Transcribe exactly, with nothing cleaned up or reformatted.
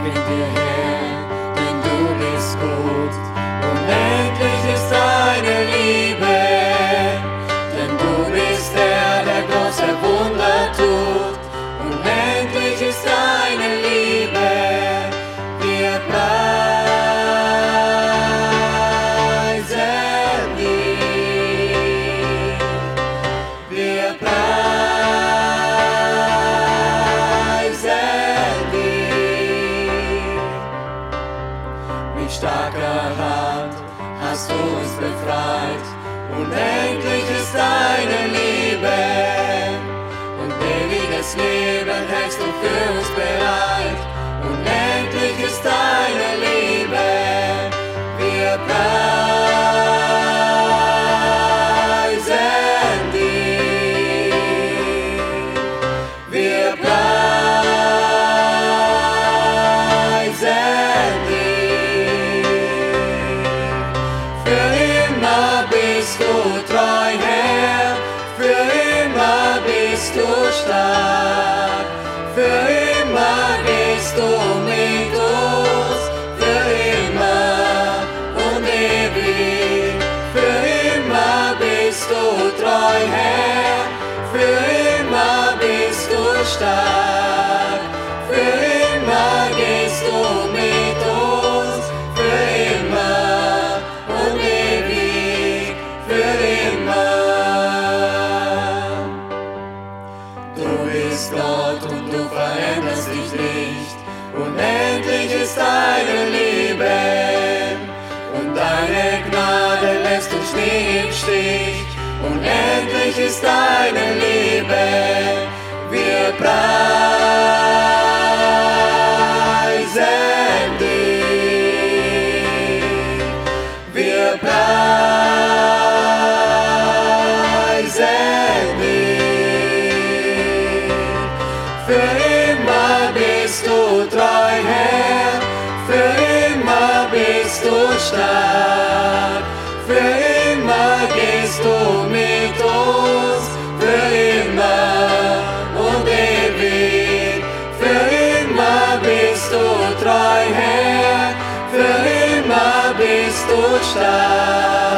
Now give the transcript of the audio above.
danken dir, Herr, denn du bist gut. Unendlich ist deine Liebe, denn du bist der, der große Wunder tut. Unendlich ist deine Liebe, wir preisen dich, wir preisen dich. Mit starker Hand hast du uns befreit, unendlich ist deine Liebe, und ewiges Leben hältst du für uns bereit. Unendlich ist deine Liebe, wir preisen dich, wir preisen dich. Für immer bist du treu, Herr, für immer bist du stark, für immer gehst du mit uns, für immer und ewig. Für immer bist du treu, Herr, für immer bist du stark, für immer gehst du mit uns, für immer und ewig, für immer. Du bist Gott und du veränderst dich nicht. Unendlich ist deine Liebe und deine Gnade lässt uns nie im Stich. Unendlich ist deine Liebe, wir preisen dich, wir preisen dich. Für immer bist du treu, Herr, für immer bist du stark, für immer gehst du mit uns, für immer und ewig. Für immer bist du treu, Herr, für immer bist du stark.